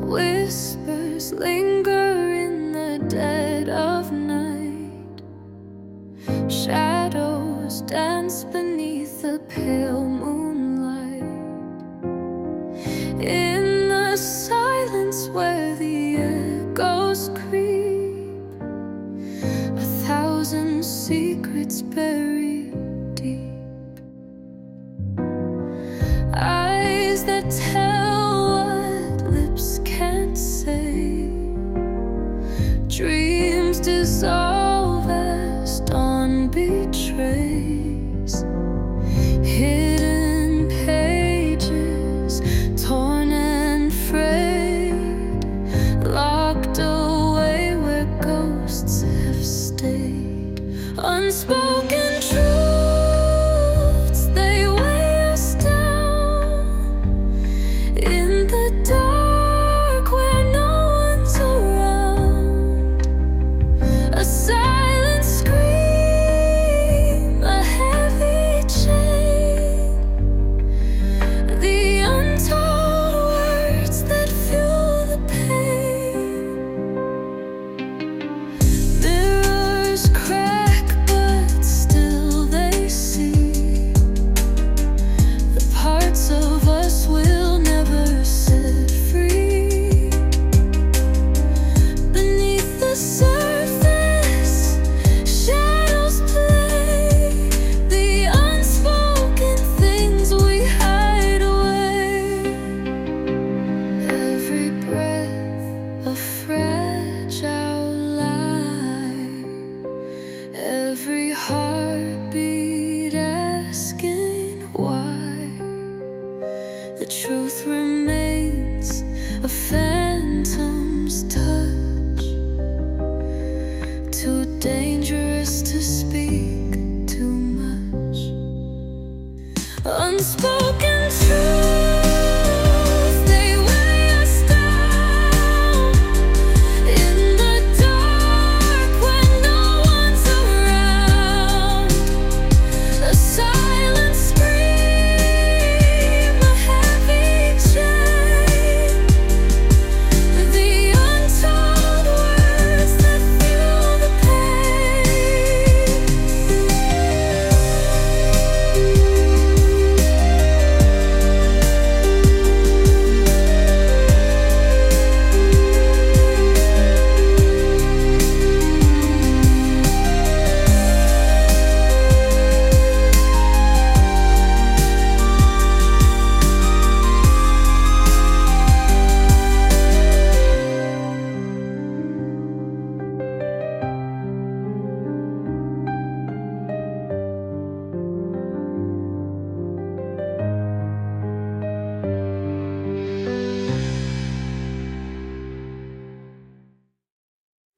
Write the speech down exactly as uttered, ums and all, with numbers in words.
Whispers linger in the dead of night. Shadows dance beneath the pale moonlight. In the silence where the echoes creep, a thousand secrets buried deep. Eyes that tell what lips can't say. Dreams dissolve as dawn betrays. Hidden pages, torn and frayed, locked away where ghosts have stayed. Unspoken truths, they weigh us down in the dark where no one's around. A silent scream, a heavy chain, the untold words that fuel the pain. Mirrors crack, but still they see the parts of us we'll never set free. Beneath the surface, shadows play, the unspoken things we hide away. Every breath a fragile lie, every heartbeat asking why. The truth remains a fact.